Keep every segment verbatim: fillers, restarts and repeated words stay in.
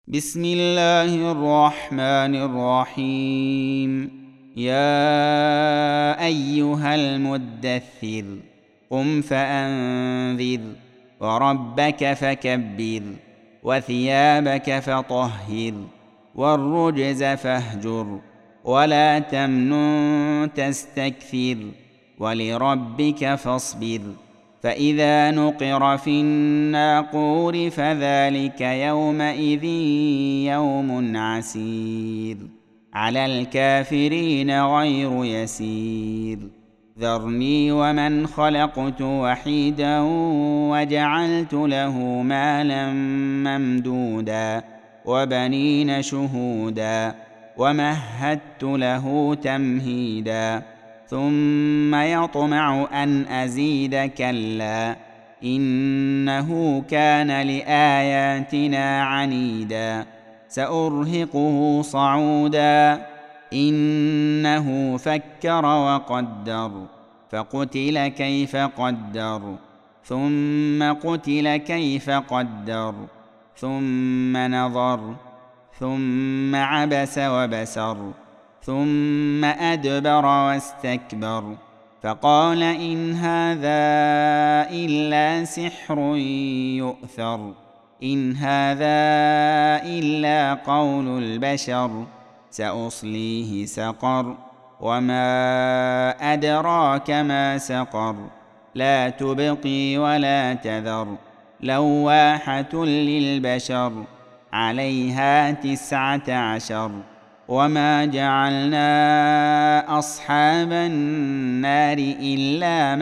بسم الله الرحمن الرحيم. يا أيها المدثر قم فأنذر وربك فكبر وثيابك فطهر والرجز فاهجر ولا تمنن تستكثر ولربك فاصبر. فإذا نقر في الناقور فذلك يومئذ يوم عسير على الكافرين غير يسير. ذرني ومن خلقت وحيدا وجعلت له مالا ممدودا وبنين شهودا ومهدت له تمهيدا ثم يطمع أن أزيد كلا إنه كان لآياتنا عنيدا. سأرهقه صعودا إنه فكر وقدر فقتل كيف قدر ثم قتل كيف قدر ثم نظر ثم عبس وبسر ثم أدبر واستكبر فقال إن هذا إلا سحر يؤثر إن هذا إلا قول البشر سأصليه سقر وما أدراك ما سقر لا تبقي ولا تذر لواحة للبشر عليها تسعة عشر. وما جعلنا أصحاب النار إلا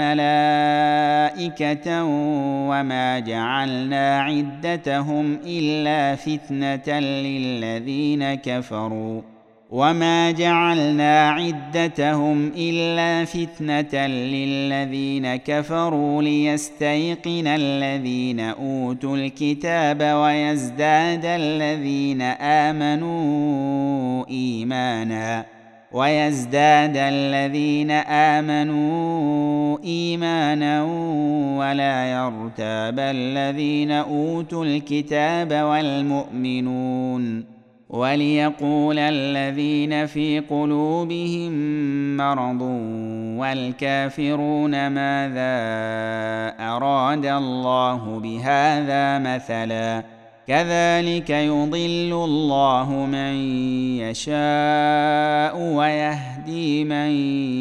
ملائكة وما جعلنا عدتهم إلا فتنة للذين كفروا وما جعلنا عدتهم إلا فتنة للذين كفروا ليستيقن الذين أوتوا الكتاب ويزداد الذين آمنوا إيمانا ويزداد الذين آمنوا إيمانا ولا يرتاب الذين أوتوا الكتاب والمؤمنون وليقول الذين في قلوبهم مرض والكافرون ماذا أراد الله بهذا مثلا كذلك يضل الله من يشاء ويهدي من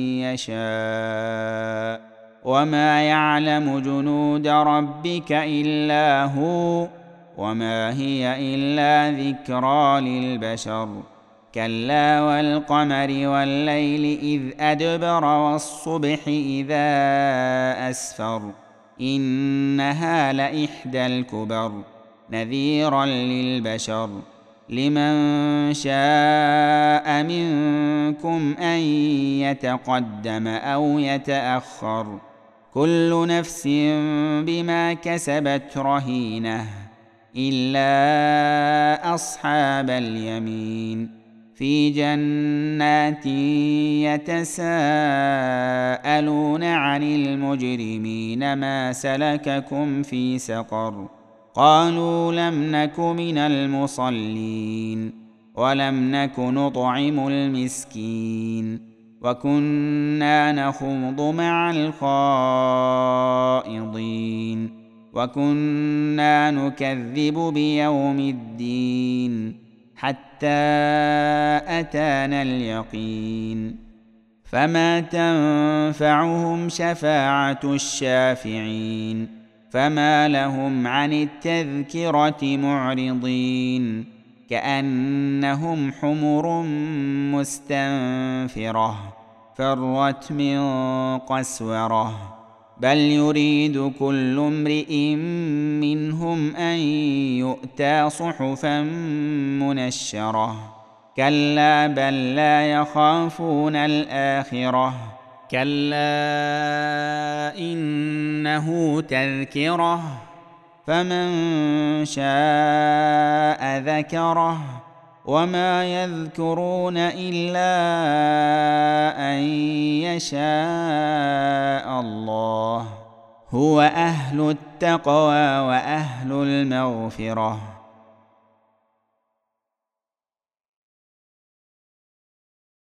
يشاء وما يعلم جنود ربك إلا هو وما هي إلا ذكرى للبشر. كلا والقمر والليل إذ أدبر والصبح إذا أسفر إنها لإحدى الكبر نذيرا للبشر. لمن شاء منكم أن يتقدم أو يتأخر كل نفس بما كسبت رهينة إلا أصحاب اليمين في جنات يتساءلون عن المجرمين ما سلككم في سقر قالوا لم نك من المصلين ولم نك نطعم المسكين وكنا نخوض مع الخائضين وكنا نكذب بيوم الدين حتى أتانا اليقين فما تنفعهم شفاعة الشافعين فما لهم عن التذكرة معرضين كأنهم حمر مستنفرة فرت من قسورة بل يريد كل امرئ منهم أن يؤتى صحفا منشرة كلا بل لا يخافون الآخرة كلا إنه تذكرة فمن شاء ذكره وما يذكرون إلا أن يشاء الله هو أهل التقوى وأهل المغفرة.